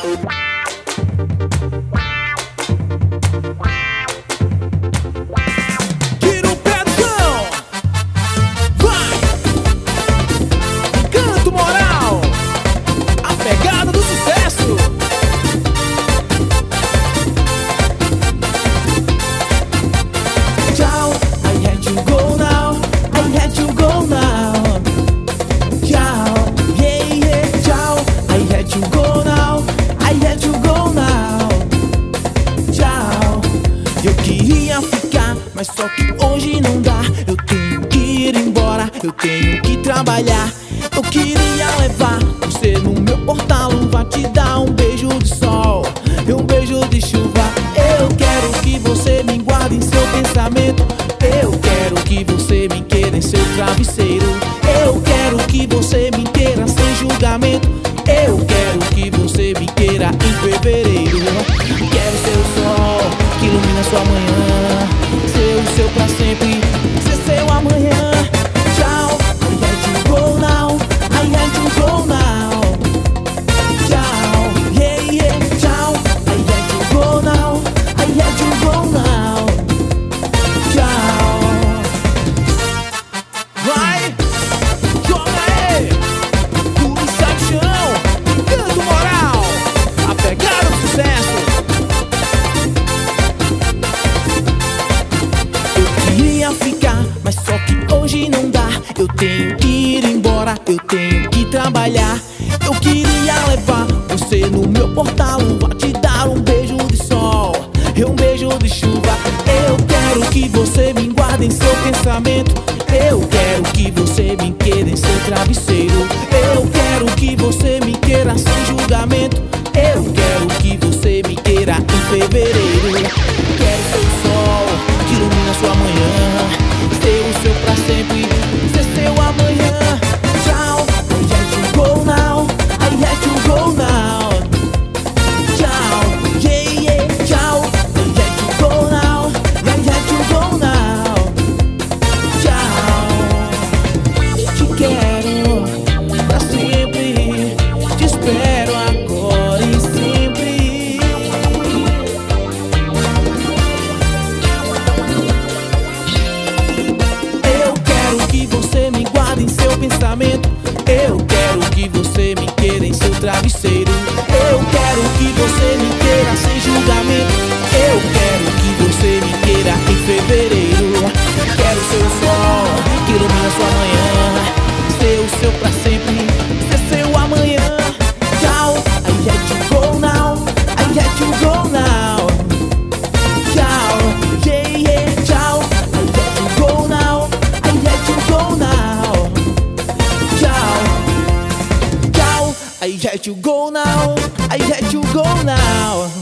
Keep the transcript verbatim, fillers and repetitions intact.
Tira o pé do chão, vai! Encanto Moral, a pegada do sucesso. Tchau, I had to go now, I had to go now. Tchau, yeah, yeah, tchau, I had to go now, I had to go now. Tchau, eu queria ficar, mas só que hoje não dá. Eu tenho que ir embora, eu tenho que trabalhar. Eu queria levar você no meu porta-luva, te dar um beijo de sol e um beijo de chuva. Eu quero que você me guarde em seu pensamento. Eu quero que você me queira em seu travesseiro. Eu quero que você me queira sem julgamento. Eu quero que você me queira em fevereiro. Quero ser o sol que ilumina sua manhã, ser o seu pra sempre, ser seu amanhã. Tchau, I had to go now, I had to go now. Tchau, yeah, yeah, tchau, I had to go now, I had to go now. Tchau. Vai, joga aí, tudo sai do chão. Encanto Moral, a pegada do sucesso. Eu queria ficar, mas só que hoje não dá. Eu tenho que ir embora, eu tenho que trabalhar. Eu queria levar você no meu porta-luva, te dar um beijo de sol e um beijo de chuva. Eu quero que você me guarde em seu pensamento. Eu quero que você me queira em seu travesseiro. Eu quero que você me queira sem julgamento. Eu quero que você me queira em fevereiro. Quero ser o sol que ilumina sua manhã, ser o seu pra sempre, ser seu amanhã. Tchau, I had to go now, I had to go now. Tchau, yeah, yeah, tchau, I had to go now, I had to go now. Tchau, te quero pra sempre, te espero agora e sempre. Eu quero que você me guarde em seu pensamento. Eu quero que você me queira em seu travesseiro. Eu quero que você me queira sem julgamento. Eu quero que você me queira em fevereiro. Quero ser o sol que ilumina sua manhã, ser o seu pra sempre, ser seu amanhã. Tchau, I had to go now, I had to go now. Tchau, yeah, yeah, tchau, I had to go now, I had to go now. Tchau, tchau, I had to go now, I had to go now.